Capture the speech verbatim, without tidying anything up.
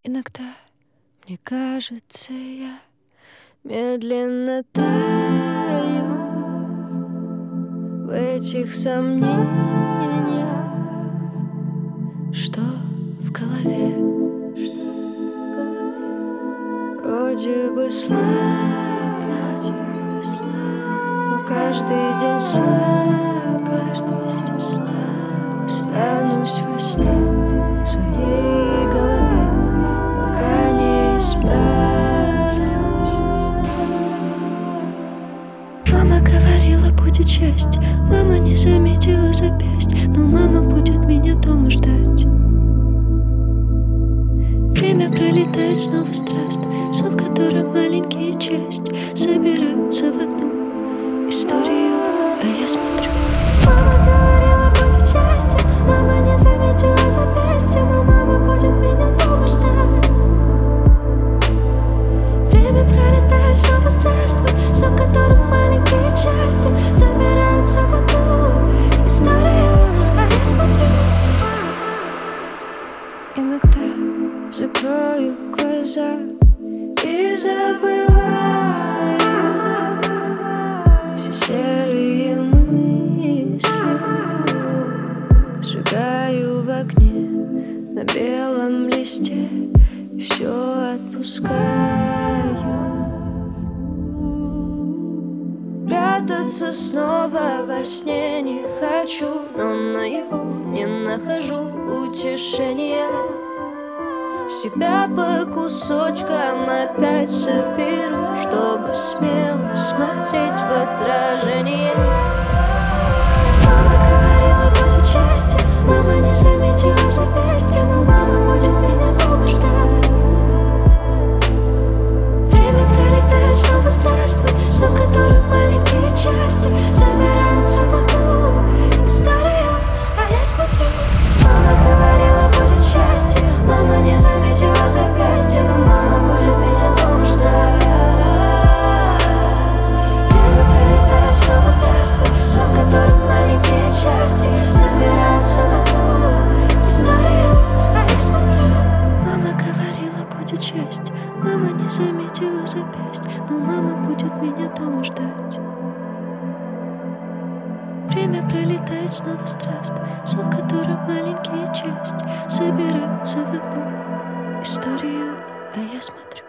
Иногда мне кажется, я медленно таю в этих сомнениях, что в голове, что в голове вроде бы славно, но каждый день слабо, каждый день слабо останусь во сне в своей голове, пока не исправлюсь. Мама говорила, будет счастье, мама не заметила запястье, но мама будет меня дома ждать. Время пролетает снова страстно, сон, в котором маленькие части собираются в одну историю, а я смотрю. Мама говорила, будет счастье, мама не заметила запястье, но мама будет меня дома ждать. Время пролетает снова страстно, сон, в котором маленькие части собираются в одну историю, а я смотрю. Иногда закрою глаза и забываю все серые мысли, сжигаю в огне на белом листе, все отпускаю. Прятаться снова во сне не хочу, но наяву не нахожу утешения. Себя по кусочкам опять соберу, чтобы смело смотреть в отражение. Мама говорила, будет счастье, мама не заметила запястье, но мама будет меня дома ждать. Время пролетает снова страстно, сон, в котором маленькие части собираются в одну историю, а я смотрю. Мама говорила, будет счастье, мама не заметила запястье, но мама будет меня дома ждать. Время пролетает снова страстно, сон, в котором маленькие части собираются в одну историю, а я смотрю. Мама говорила, будет счастье, мама не заметила запястье, но мама будет меня дома ждать. Время пролетает снова страстно, сон, в котором маленькие части собираются в одну историю, а я смотрю.